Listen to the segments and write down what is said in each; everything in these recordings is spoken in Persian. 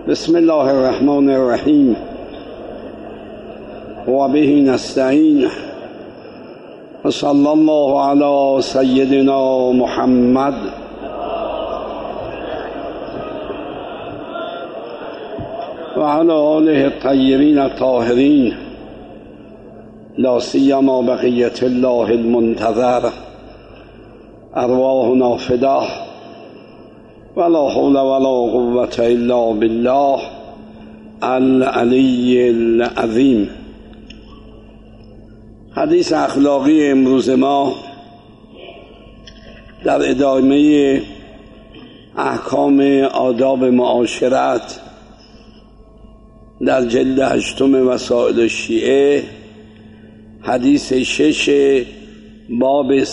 بسم الله الرحمن الرحیم و به نستعین و صلی الله علی سیدنا محمد و علی آله الطیبین الطاهرین لا سیما بقیة الله المنتظر ارواحنا فداه ولا حول ولا قوة الا بالله العلی العظیم. حدیث اخلاقی امروز ما در ادامه احکام آداب معاشرت در جلد 8 وسائل الشیعه، حدیث 6 باب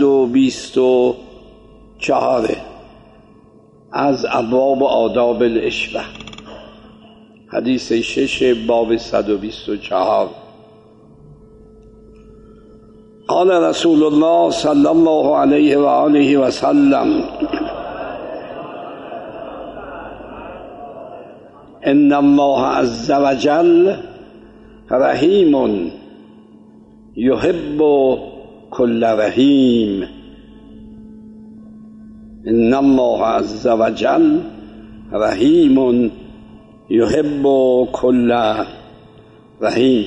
124 از ابواب آداب العشرة. حدیث 6 باب 124. قال رسول الله صلی الله علیه و آله و سلم: ان الله عز وجل رحیم یحب کل رحیم. ان الله عز وجل رحیم یحب کل رحیم.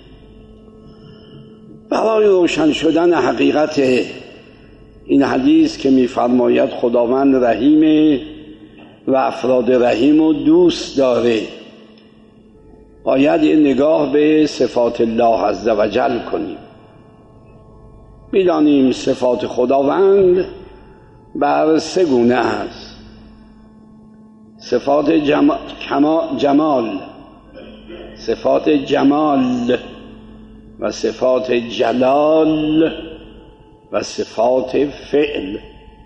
برای روشن شدن حقیقت این حدیث که می‌فرماید خداوند رحیم و افراد رحیم رو دوست داره، باید این نگاه به صفات الله عز وجل کنیم. می‌دانیم صفات خداوند بر 3 گونه است: صفات جمال، صفات جمال و صفات جلال و صفات فعل.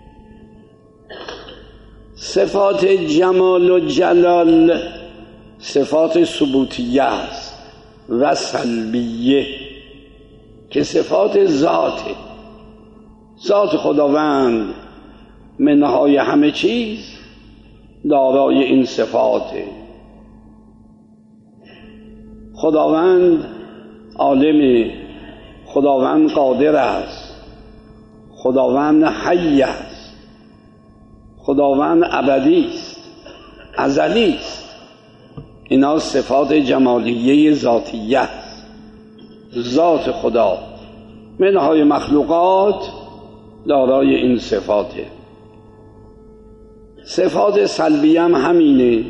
صفات جمال و جلال صفات ثبوتیه است و سلبیه که صفات ذاته. ذات خداوند منهای همه چیز دارای این صفاته. خداوند عالم، خداوند قادر است، خداوند حی است، خداوند ابدی است، ازلی است. اینا صفات جمالیه ذاتیه است. ذات خدا منهای مخلوقات دارای این صفاته. صفات سلبیه هم همینه.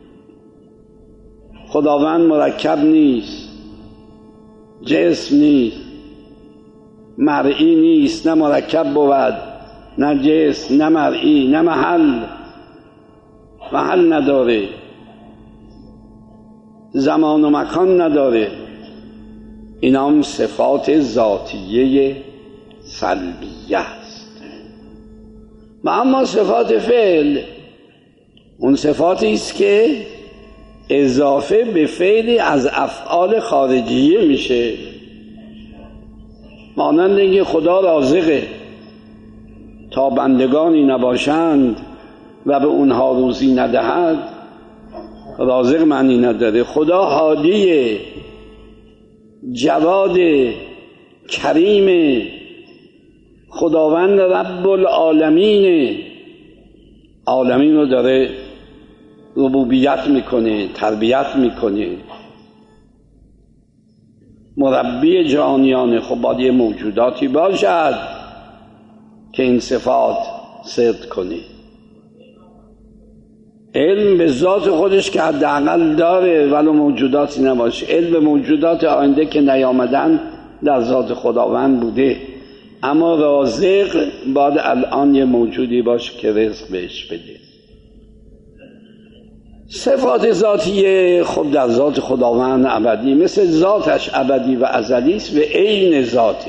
خداوند مرکب نیست، جسم نیست، مرئی نیست، نه مرکب بود، نه جسم، نه مرئی، نه محل نداره، زمان و مکان نداره. اینا هم صفات ذاتیه سلبیه است. و اما صفات فعل، اون صفاتی است که اضافه به فعلی از افعال خارجیه میشه. مانند اینکه خدا رازقه، تا بندگانی نباشند و به اونها روزی ندهد رازق معنی نداره. خدا هادیه، جواد، کریم، خداوند رب العالمین، عالمین رو داره ربوبیت میکنه، تربیت میکنه، مربی جهانیانه. خب باید یه موجوداتی باشد که این صفات صدق کنه. علم به ذات خودش که حداقل داره ولو موجوداتی نباشه. علم به موجودات آینده که نیامدن در ذات خداوند بوده، اما رازق باید الان یه موجودی باشه که رزق بهش بده. صفات ذاتیه خب در ذات خداوند ابدی، مثل ذاتش ابدی و ازلی است و عین ذاته.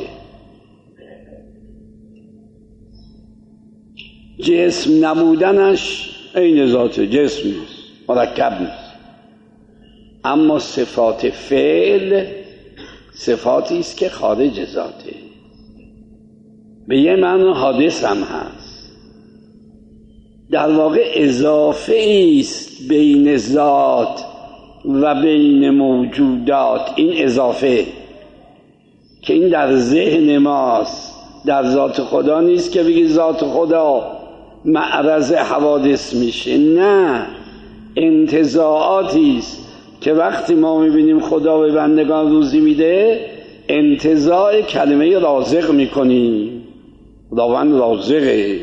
جسم نبودنش عین ذاته، جسم نیست، مرکب نیست. اما صفات فعل صفاتی است که خارج ذاته، به یه معنی حادث هم هست. در واقع اضافه است بین ذات و بین موجودات. این اضافه که این در ذهن ماست، در ذات خدا نیست که بگی ذات خدا معرض حوادث میشه. نه، انتزاعاتی است که وقتی ما میبینیم خدا به بندگان روزی میده، انتزاع کلمه رازق میکنیم. خداوند رازقه.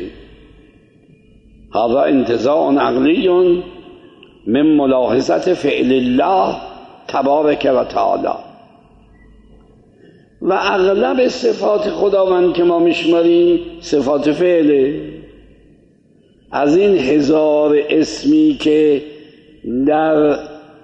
هذا انتزاع عقلی من ملاحظت فعل الله تبارک و تعالی. و اغلب صفات خداوند که ما میشماریم صفات فعله. از این 1000 اسمی که در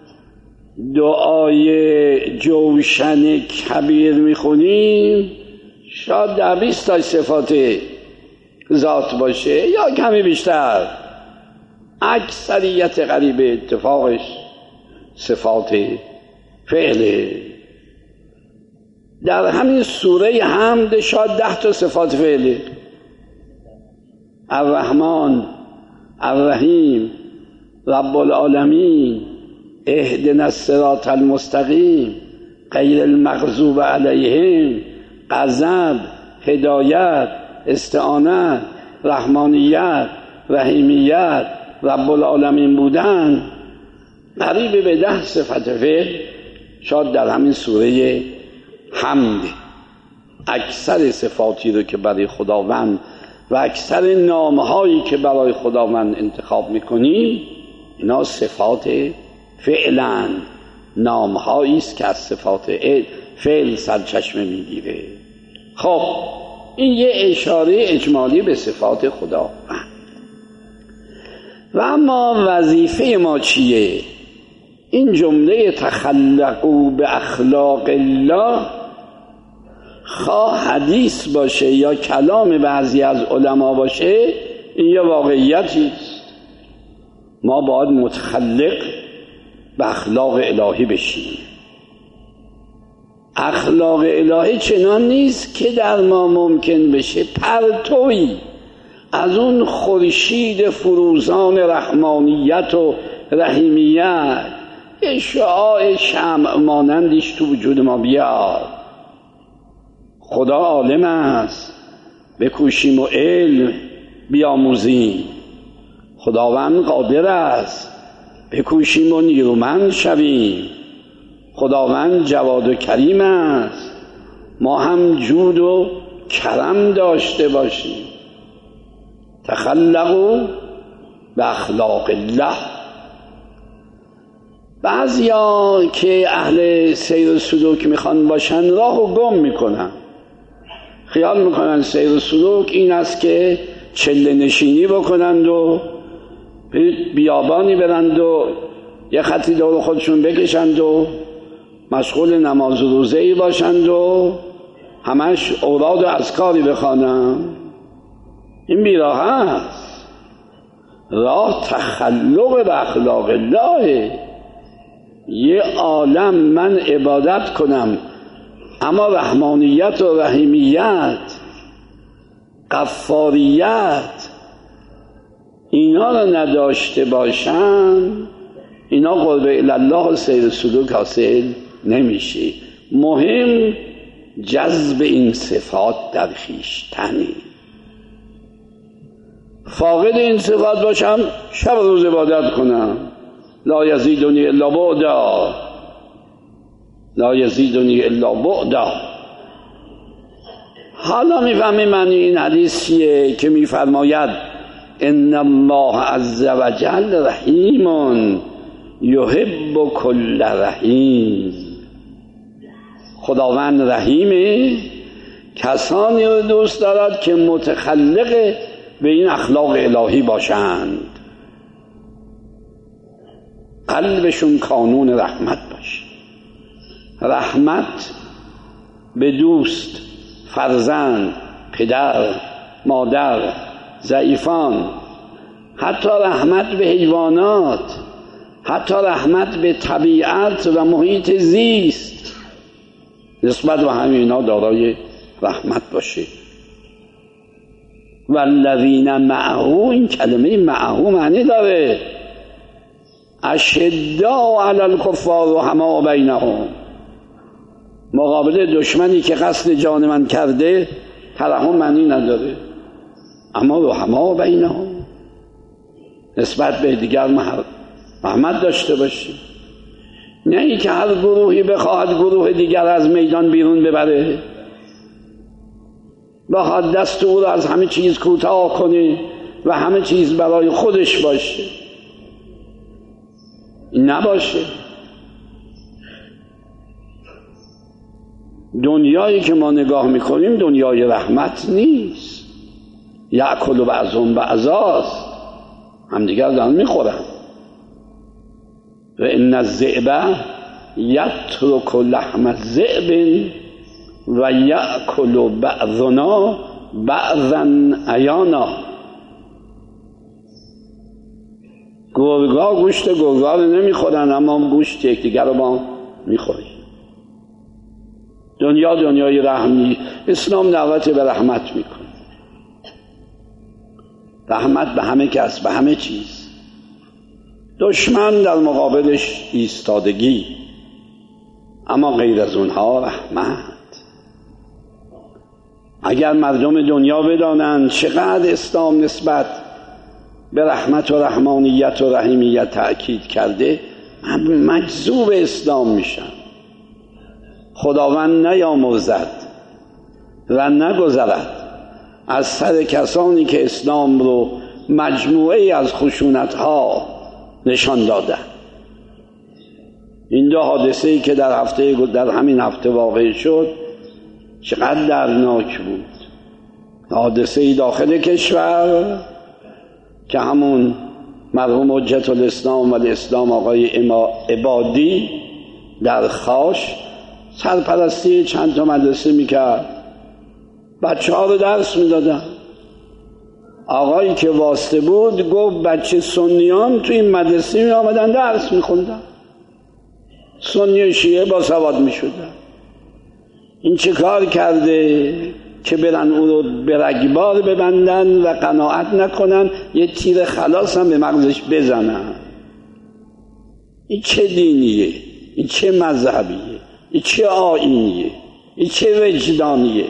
دعای جوشن کبیر میخونیم، شاید 20 تا صفات ذات باشه یا کمی بیشتر. اکثریت قریب اتفاقش صفات فعله. در همین سوره حمد شاید 10 تا صفات فعله. الرحمن، الرحیم، رب العالمین، اهدنا الصراط المستقیم، غیر المغضوب علیهم، غضب، هدایت، استعانت، رحمانیت، رحیمیت، رب العالمین بودن، قریب به 10 صفت فعل شاید در همین سوره حمد. اکثر صفاتی رو که برای خداوند و اکثر نامهایی که برای خداوند انتخاب میکنیم، اینا صفات فعلن، نامهایی است که از صفات فعل سرچشمه میگیره. خب این یه اشاره اجمالی به صفات خداوند. و اما وظیفه ما چیه؟ این جمله تخلقوا به اخلاق الله، خواه حدیث باشه یا کلام بعضی از علما باشه، این یه واقعیتی است. ما باید متخلق به اخلاق الهی بشیم. اخلاق الهی چنان نیست که در ما ممکن بشه پرتویی از اون خورشید فروزان رحمانیت و رحیمیت، یه شعاع شمع مانندیش تو وجود ما بیاد. خدا عالم است، بکوشیم و علم بیاموزیم. خداوند قادر است، بکوشیم و نیرومند شویم. خداوند جواد و کریم است، ما هم جود و کرم داشته باشیم. تخلقوا به اخلاق الله. بعضیا که اهل سیر و سلوک میخوان باشن راهو گم میکنن، خیال میکنن سیر و سلوک این است که چله نشینی بکنند و بیابانی برند و یه خطی دور خودشون بکشند و مشغول نماز و روزه‌ای باشند و همش اوراد و اذکاری بخوانند. این بیراه است. راه تخلق به اخلاق الله. یه عالم من عبادت کنم اما رحمانیت و رحیمیت، غفاریت اینا رو نداشته باشن، اینا قرب الله و سیر سلوک حاصل نمیشه. مهم جذب این صفات در خویشتنه. فاقد این صفات باشم شب روز عبادت کنم، لا یزیدنی الا بعدا، لا یزیدنی الا بعدا. حالا میفهمی معنی این حدیثیه که میفرماید ان الله عز وجل رحیم یحب کل رحیم. خداوند رحیمه، کسانی رو دوست دارد که متخلق به این اخلاق الهی باشند، قلبشون کانون رحمت باشه. رحمت به دوست، فرزند، پدر، مادر، ضعیفان، حتی رحمت به حیوانات، حتی رحمت به طبیعت و محیط زیست، نسبت به همینا دارای رحمت باشه. والذین معه، این کلمه معه معنی داره اشداء علی الکفار رحماء بینهم، مقابل دشمنی که قصد جان من کرده ترحم معنی نداره، اما رحماء بینهم نسبت به دیگر رحمت داشته باشی، نه ای که هر گروهی بخواهد گروه دیگر از میدان بیرون ببره، بخواد دست او را از همه چیز کوتاه کنه و همه چیز برای خودش باشه. این نباشه. دنیایی که ما نگاه میکنیم دنیای رحمت نیست. یأکل بعضهم بعضاست، همدیگر دارن میخورن. و ان الذئب یترک لحم الذئب و یأکل بعضنا بعضا عیانا. گرگا گوشت گرگا رو نمیخورن، اما گوشت یکدیگر رو با میخورن. دنیای رحمی. اسلام دعوت به رحمت میکنه، رحمت به همه کس، به همه چیز. دشمن در مقابلش ایستادگی، اما غیر از اونها رحمت. اگر مردم دنیا بدانند چقدر اسلام نسبت به رحمت و رحمانیت و رحیمیت تأکید کرده، مجذوب اسلام میشن. خداوند نیامرزد و نگذرد از سر کسانی که اسلام رو مجموعه از خشونت‌ها نشان دادن. این دو حادثه‌ای که در همین هفته واقع شد چقدر دردناک بود. حادثه‌ای داخل کشور که همون مرحوم حجت الاسلام و الاسلام آقای عبادی در خاش سرپرستی چند تا مدرسه میکرد، بچه ها رو درس میدادن. آقایی که واسطه بود گفت بچه سنیان تو این مدرسه می آمدن درس میخوندن، سنی شیعه با سواد میشدن. این چه کار کرده که برن او رو به رگبار ببندن و قناعت نکنن، یه تیر خلاص هم به مغزش بزنن؟ این چه دینیه؟ این چه مذهبیه؟ این چه آیینیه؟ این چه وجدانیه؟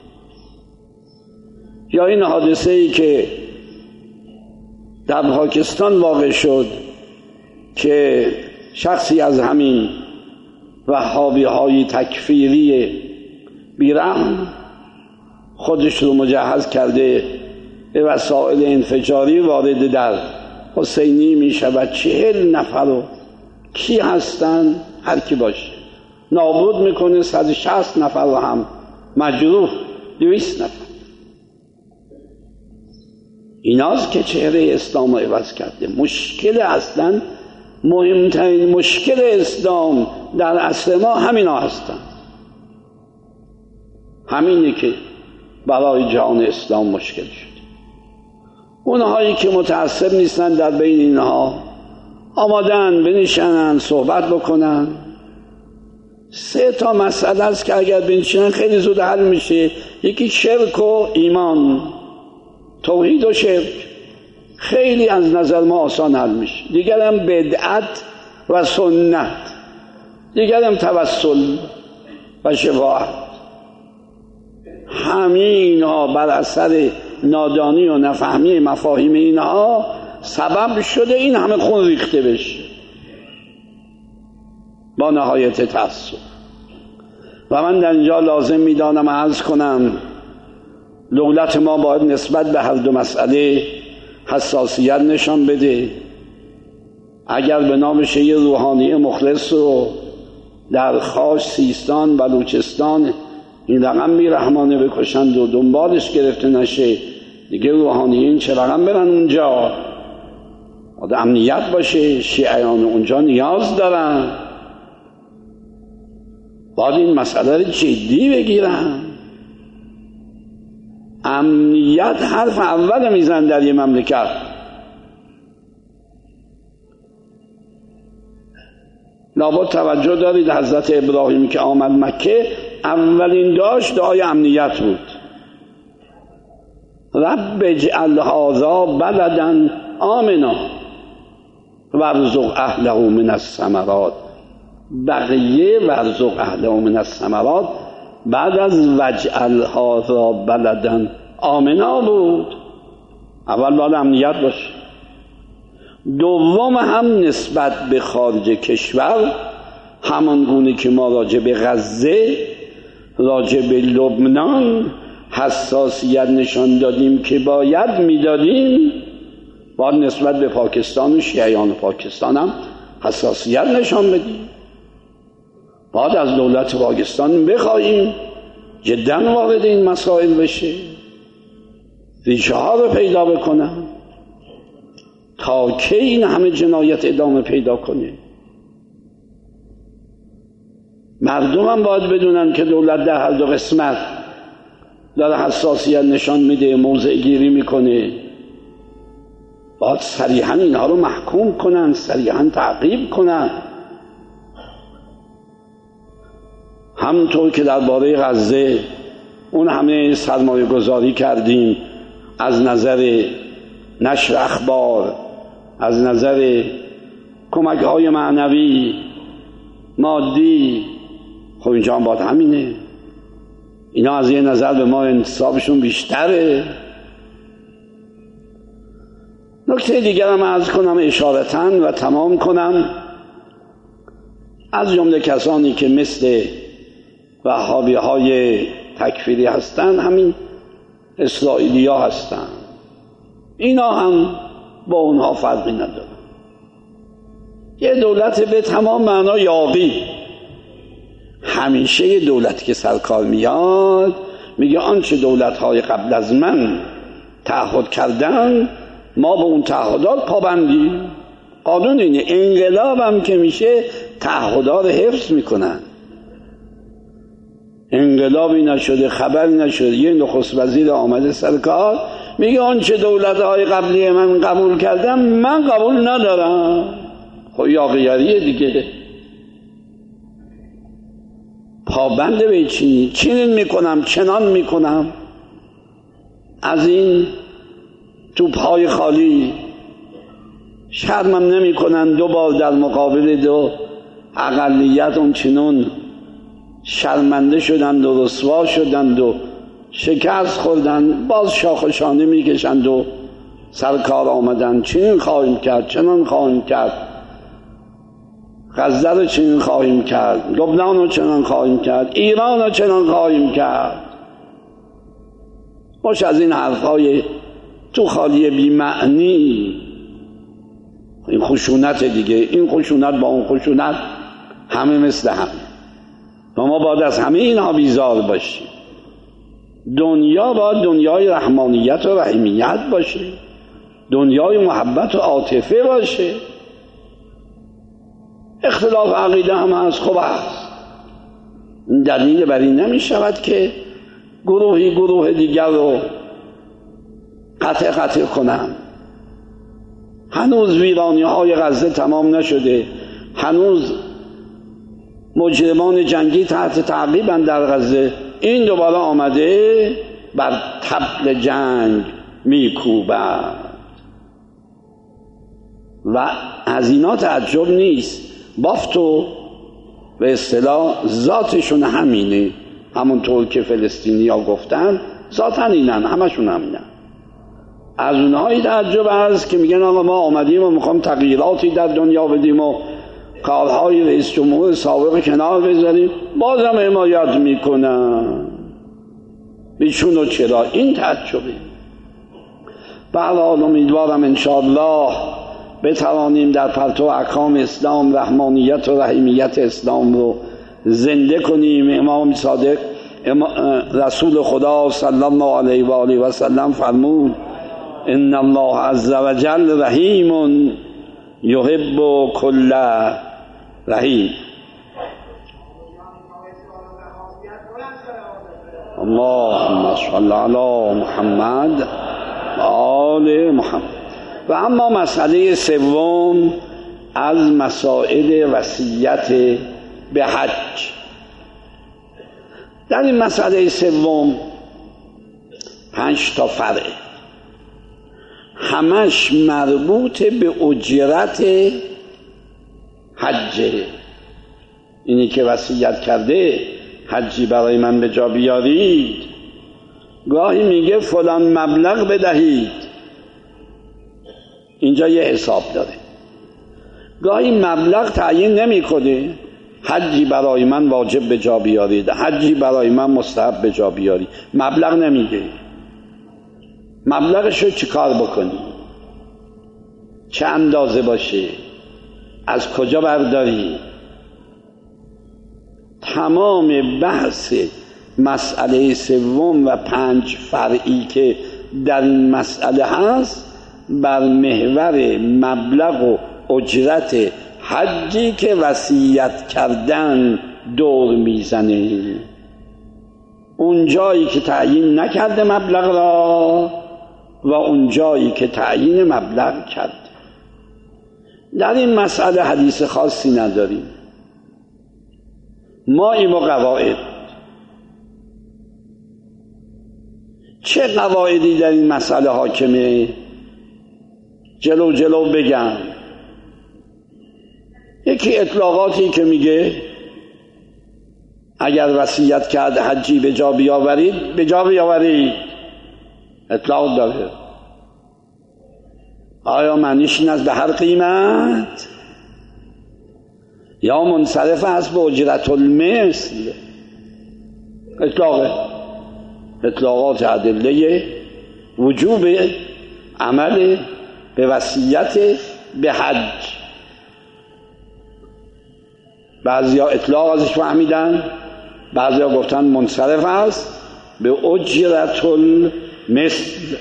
یا این حادثه ای که در پاکستان واقع شد که شخصی از همین وهابی های تکفیری بیرحم خودش رو مجهز کرده به وسایل انفجاری، وارد در حسینی می شود. 40 نفر رو کی هستن؟ هر کی باشه نابود میکنه. 160 نفر رو هم مجروح، 200 نفر. ایناست که چهره اسلام رو عوض کرده. مشکل اصلا مهمترین مشکل اسلام در عصر ما همینا هستن. همینه که برای جهان اسلام مشکل شد. اونهایی که متعصب نیستن در بین اینها آمادن بنشینن صحبت بکنن. 3 تا مسئله است که اگر بنشینن خیلی زود حل میشه. یکی شرک و ایمان، توحید و شرک، خیلی از نظر ما آسان حل میشه. دیگر هم بدعت و سنت، دیگر هم توسل و شفاعت. همینها بر اثر نادانی و نفهمی مفاهیم اینها سبب شده این همه خون ریخته بشه با نهایت تأسف. و من در اینجا لازم میدانم عرض کنم دولت ما باید نسبت به هر دو مسئله حساسیت نشان بده. اگر به نام یه روحانی مخلص رو در خاش، سیستان، بلوچستان این رقم بیرحمانه بکشند و دنبالش گرفته نشه، دیگه روحانیین چه رقم برن اونجا؟ امنیت باشه. شیعیان اونجا نیاز دارن، باید این مسئله رو جدی بگیرن. امنیت حرف اول میزن در یه مملکت. لابد توجه دارید حضرت ابراهیم که آمد مکه اولین دعای امنیت بود. رب اجعل هذا بلدا آمنا وارزق اهله من الثمرات. بقیه وارزق اهله من الثمرات بعد از واجعل هذا بلدا آمنا بود. اول باید امنیت باشه، دوم هم نسبت به خارج کشور همان گونه که ما راجع به غزه، راجع به لبنان حساسیت نشان دادیم که باید میدادیم، باید نسبت به پاکستان و شیعیان پاکستان هم حساسیت نشان بدیم. باید از دولت پاکستان بخواهیم جدا وارد این مسائل بشه، ریشه ها رو پیدا بکنن تا که این همه جنایت ادامه پیدا کنه. مردم هم باید بدونن که دولت در هر دو قسمت داره حساسیت نشان میده، موضع گیری میکنه. باید صریحا اینها رو محکوم کنن، صریحا تعقیب کنن. همونطور که درباره غزه اون همه سرمایه گذاری کردیم از نظر نشر اخبار، از نظر کمک های معنوی مادی، خب اینجا هم باید همینه. اینا از یه نظر به ما انتصابشون بیشتره. نکته دیگر هم عرض کنم اشارتاً و تمام کنم. از جمله کسانی که مثل وهابی های تکفیری هستن همین اسرائیلی ها هستن، اینا هم با اونها فرقی ندارن. یه دولت به تمام معنا یاغی، همیشه یه دولتی که سرکار میاد میگه آنچه دولت های قبل از من تعهد کردن ما به اون تعهدات پابندیم. قانون اینه. انقلاب هم که میشه تعهدات رو حفظ میکنن. انقلابی نشده، خبری نشده، یه نخست وزیر آمده سرکار میگه آنچه دولت های قبلی من قبول کردم من قبول ندارم. خب یاغیاریه دیگه. پابند به چنین میکنم چنان میکنم، از این تو پای خالی شرمم نمی کنن. دو بار در مقابل دو اقلیت اون چنون شرمنده شدند و رسوا شدند و شکست خوردند، باز شاخشانه میکشند و سرکار آمدند. چنین خواهیم کرد، چنان خواهیم کرد، غزه رو چنین خواهیم کرد، لبنان رو چنان خواهیم کرد، ایران رو چنان خواهیم کرد. باش از این حرفهای تو خالی بی معنی. این خشونت دیگه، این خشونت با اون خشونت همه مثل هم. و ما باید از همه اینها بیزار باشیم. دنیا باید دنیای رحمانیت و رحیمیت باشه، دنیای محبت و عاطفه باشه. اختلاف عقیده هم از خوب است، این دلیل بر این نمی شود که گروهی گروه دیگر رو قطع کنم. هنوز ویرانی های غزه تمام نشده، هنوز مجرمان جنگی تحت تعقیبند در غزه. این دوباره آمده بر طبل جنگ میکوبد و از اینا تعجب نیست. بافت و به اصطلاح ذاتشون همینه، همونطور که فلسطینی ها گفتن ذاتن اینن، همشون همینن. از اونهایی تعجب هست که میگن آقا ما آمدیم و میخوام تغییراتی در دنیا بدیم و کارهای رئیس جمهور سابق کنار بذاریم، بازم حمایت میکنن. بیچون و چرا؟ این تعجبه. برحال امیدوارم انشاءالله بتوانیم در پرتو احکام اسلام رحمانیت و رحیمیت اسلام رو زنده کنیم. امام صادق رسول خدا صلی الله علیه و آله و سلم فرمود ان الله عز وجل رحیم یحب کل رحیم. اللهم صل علی محمد و آل محمد. و اما مسئله سوم از مسائل وصیت به حج. در این مسئله سوم 5 تا فرع همش مربوط به اجرت حجه. اینی که وصیت کرده حجی برای من به جا بیارید، گاهی میگه فلان مبلغ بدهید، اینجا یه حساب داره. گاهی مبلغ تعیین نمیکنه، حجی برای من واجب به جا بیارید، حجی برای من مستحب به جا بیارید، مبلغ نمیگه. مبلغشو چی کار بکنی، چه اندازه باشه، از کجا برداری. تمام بحث مسئله سوم و 5 فرعی که در این مسئله هست بر محور مبلغ و اجرت حجی که وصیت کردن دور میزنه. اون جایی که تعیین نکرده مبلغ را و اون جایی که تعیین مبلغ کرد. در این مسئله حدیث خاصی نداریم، ما این قواعد. چه قواعدی در این مسئله حاکمه؟ جلو بگم. یکی اطلاقاتی که میگه اگر وصیت کرد حجی به جا بیاورید، به جا بیاورید، اطلاق داره. آیا معنیش این است به هر قیمت؟ یا منصرف است به اجرت المثل؟ اطلاقات ادله وجوب عمل به وصیت به حج. بعضیا اطلاق ازش فهمیدن، بعضیا گفتن منصرف است به اجرت المثل.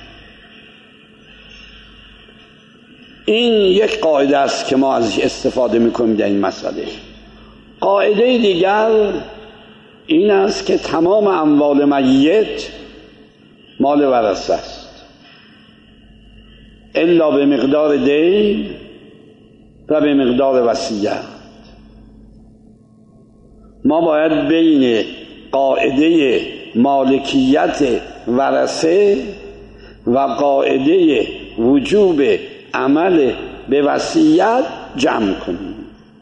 این یک قاعده است که ما ازش استفاده میکنیم در این مسئله. قاعده دیگر این است که تمام اموال میت مال ورثه است الا به مقدار دین و به مقدار وصیت. ما باید بین قاعده مالکیت ورثه و قاعده وجوب عمل به وصیت جمع کنیم.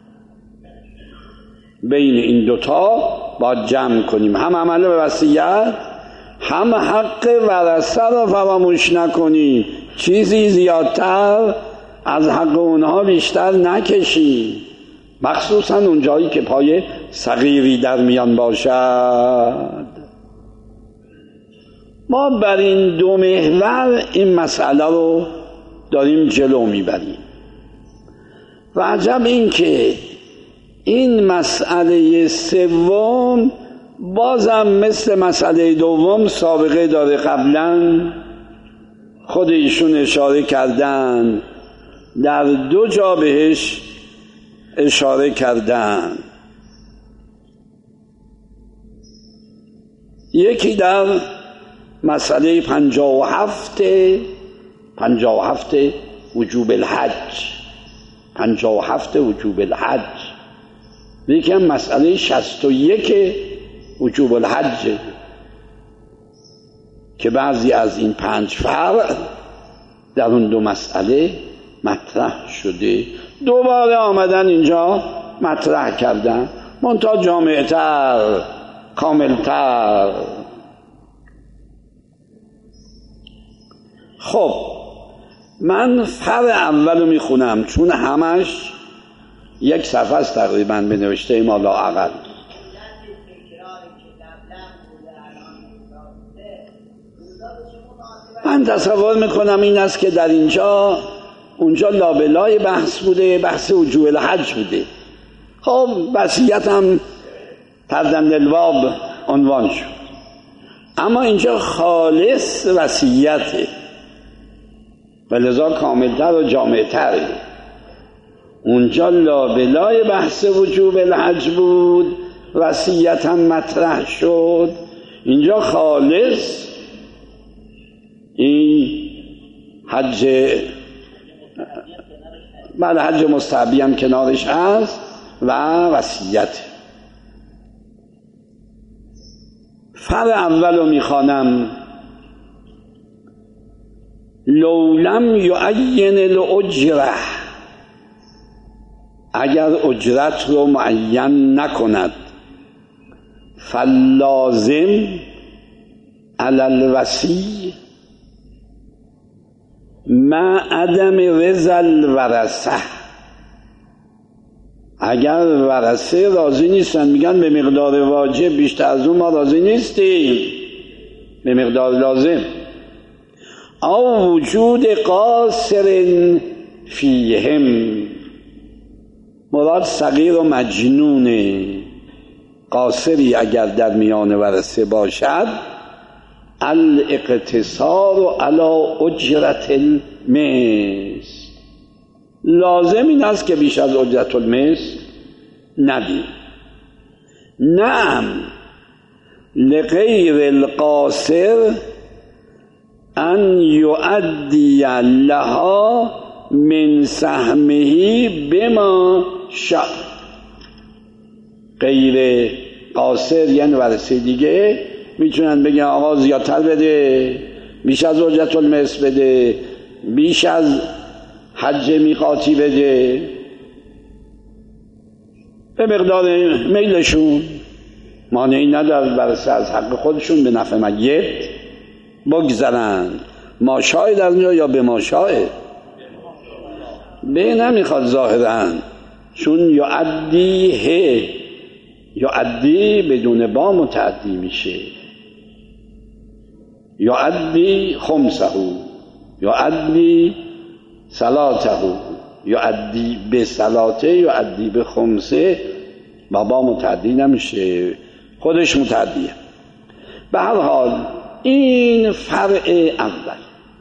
بین این دوتا باید جمع کنیم، هم عمل به وصیت هم حق ورثه رو فراموش نکنیم. چیزی زیادتر از حق اونها بیشتر نکشیم، مخصوصا اون جایی که پای صغیری در میان باشد. ما بر این دو محور این مسئله رو داریم جلو میبریم. و عجب این که این مسئله سوم بازم مثل مسئله دوم سابقه داره. قبلا خود ایشون اشاره کردن، در 2 جا بهش اشاره کردن. یکی در مسئله 57 وجوب الحج، 57 وجوب الحج. یکی هم مسئله 61 وجوب الحج که بعضی از این 5 فرع در اون 2 مسئله مطرح شده، دوباره آمدن اینجا مطرح کردن، منتها جامع‌تر، کاملتر. خب من فرع اول رو میخونم چون همش 1 صفحه است تقریبا به نوشته ما لااقل. من تصور میکنم این است که در اینجا اونجا لابلای بحث بوده، بحث وجوب الحج بوده. خب وصیت هم تردن الباب عنوان شد، اما اینجا خالص وصیته و لذا کاملتر و جامعتره. اونجا لابلای بحث وجوب الحج بود، وصیت هم مطرح شد. اینجا خالص این حج، بله حج مستحبی هم کنارش هست و وصیت. فرع اول رو میخوانم. لولم یعین الاجره، اگر اجرت رو معین نکند، فلازم علی الوصی مع عدم رضا الورثه، اگر ورثه راضی نیستن، میگن به مقدار واجب بیشتر از اون ما راضی نیستیم، به مقدار لازم، او وجود قاصر فیهم، مراد صغیر و مجنونه، قاصری اگر در میان ورثه باشد، الاقتصار علی اجرت المثل، لازم این است که بیش از اجرت المثل ندیم. نعم لغیر القاصر ان یؤدی لها من سهمه بما شاء، غیر قاصر یعنی ورثه دیگه میتونن بگن آقا زیادتر بده، بیش از اجرت المثل بده، بیش از حج میقاتی بده، به مقدار میلشون، مانعی نداره ورثه از حق خودشون به نفع میت بگذرن. ماشای در اونجا یا به ماشای به نمیخواد ظاهرا، چون یعدی بدون با متعدی میشه، یعدی خمسه، یعدی صلاته، یعدی به صلاته، یعدی به خمسه، با متعدی نمیشه، خودش متعدیه. به هر حال این فرع اول.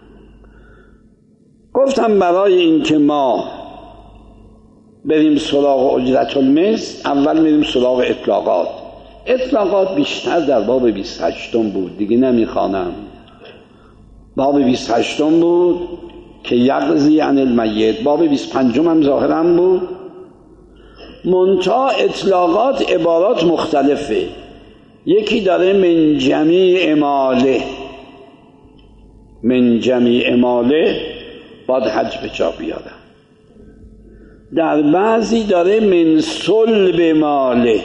گفتم برای اینکه ما بریم سراغ اجرت المثل، اول بریم سراغ اطلاقات. اطلاقات بیشتر در باب 28 بود، دیگه نمیخوانم. باب 28 بود که یقضی عن المیت، باب 25 هم ظاهرا بود. منتها اطلاقات عبارات مختلفه، یکی داره من جمیع ماله، من جمیع ماله باید حج به جا بیارم. در بعضی داره من صلب ماله،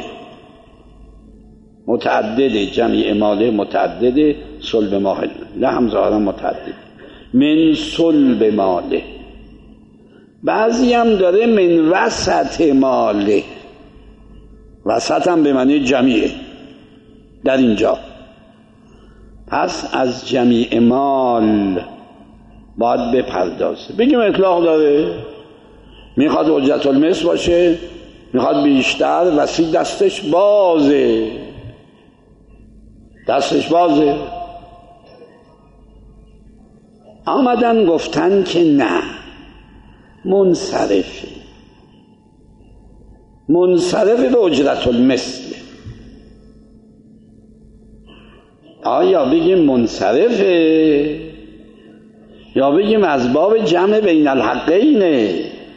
متعدده، جمیع ماله متعدده، صلب ماله هم ظاهرا متعدد، من صلب ماله. بعضی هم داره من وسط ماله، وسط هم به معنی جمیعه در اینجا. پس از جمیع مال باید بپردازه. بگیم اطلاق داره، میخواد اجرت المثل باشه، میخواد بیشتر، وسیع، دستش بازه، دستش بازه. آمدن گفتن که نه، منصرفه، منصرفه به اجرت المثل. آیا بگیم منصرفه یا بگیم از باب جمع بین الحقینه،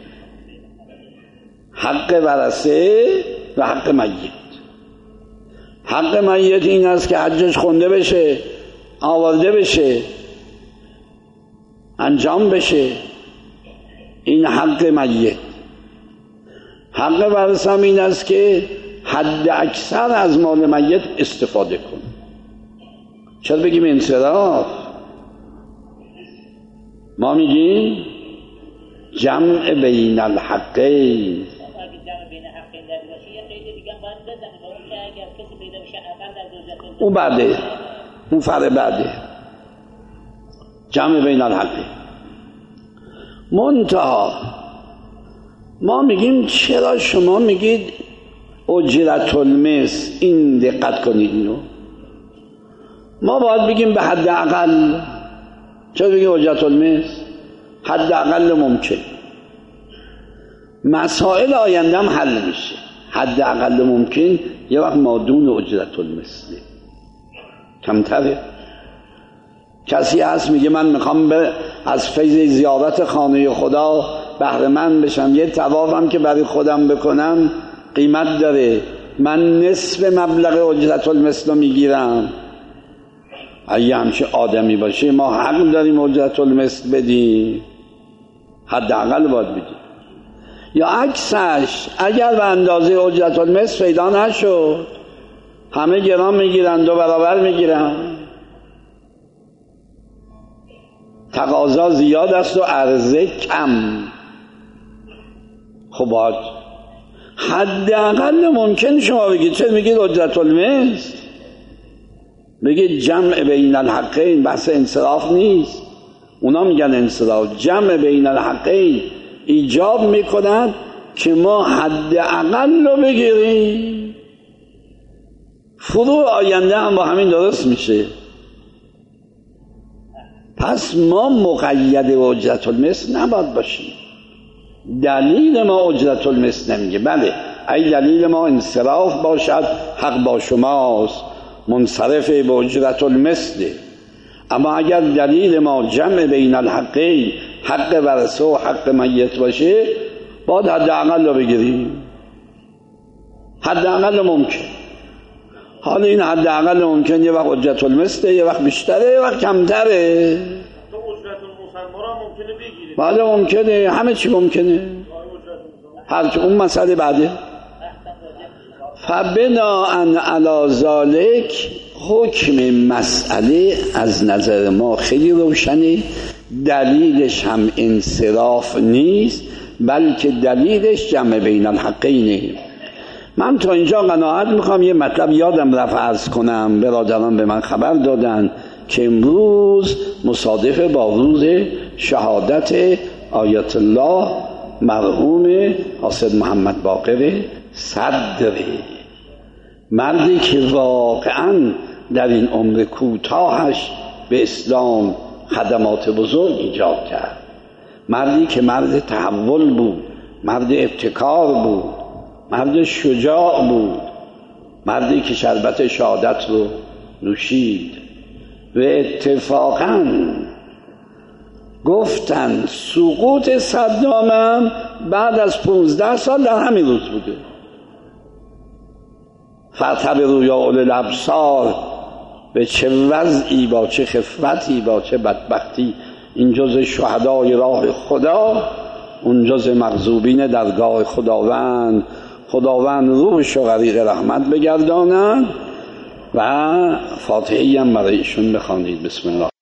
حق ورثه و حق میت. حق میت این است که حجش خونده بشه، آورده بشه، انجام بشه، این حق میت. حق ورثه هم این است که حد اکثر از مال میت استفاده کنه. چرا بگیم انصراف؟ ما میگیم جمع بین الحقین. اون بعده، اون فرع بعده، جمع بین الحقین. منتها ما میگیم چرا شما میگید اجرت المثل؟ این دقت کنید اینو. ما باید بگیم به حد اقل. چرا بگیم اجرت المثل؟ حد اقل ممکن. مسائل آینده هم حل میشه. حد اقل ممکن یه وقت مادون اجرت المثل کمتره. کسی هست میگه من میخوام از فیض زیارت خانه خدا بهره مند بشم، یه طوافم که برای خودم بکنم قیمت داره، من نصف مبلغ اجرت المثل میگیرم. اگه همچه آدمی باشه ما حق داریم اجرت المثل بدیم، حداقل باید بدیم. یا عکسش اگر به اندازه اجرت المثل پیدا نشد، همه گران میگیرن، 2 برابر میگیرن، تقاضا زیاد است و عرضه کم، خب باید حداقل ممکن شما بگید. چه میگید اجرت المثل؟ بگید جمع بین الحقین، بحث انصراف نیست، اونا میگن انصراف. جمع بین الحقین ایجاب میکند که ما حداقل رو بگیریم، فروع آینده هم با همین درست میشه. پس ما مقید به اجرت المثل نباید باشیم. دلیل ما اجرت المثل نمیگه. بله ای دلیل ما انصراف باشد حق با شماست، منصرف به اجرت المثل. اما اگر دلیل ما جمع بین الحقین، حق ورثه و حق میت باشه، باید حداقل رو بگیریم، حداقل ممکن. حالا این حداقل ممکن یه وقت اجرت المثل، یه وقت بیشتره، یه وقت کمتره. تو اجرت المسمى را ممکنه بگیری. بله ممکنه، همه چی ممکنه، هرچی اون مسئله بعده. فبناء علی ذلک حکم مسئله از نظر ما خیلی روشنه. دلیلش هم انصراف نیست، بلکه دلیلش جمع بین الحقینه. من تا اینجا قناعت میخوام. یه مطلب یادم رفت عرض کنم، برادران به من خبر دادن که امروز مصادف با روز شهادت آیت الله مرحوم حاسد محمد باقر صدره، مردی که واقعا در این عمر کوتاهش به اسلام خدمات بزرگ ایجاد کرد، مردی که مرد تحول بود، مرد ابتکار بود، مرد شجاع بود، مردی که شربت شهادت رو نوشید. و اتفاقا گفتن سقوط صدام هم بعد از 15 سال در همین روز بوده. فاعتبروا یا اولی الابصار، به چه وضعی، با چه خفتی، با چه بدبختی این جز شهدای راه خدا، اون جز مغضوبین درگاه خداوند. خداوند روحش و غریق رحمت بگرداند. و فاتحه‌ای هم برای ایشون بخوانید. بسم الله.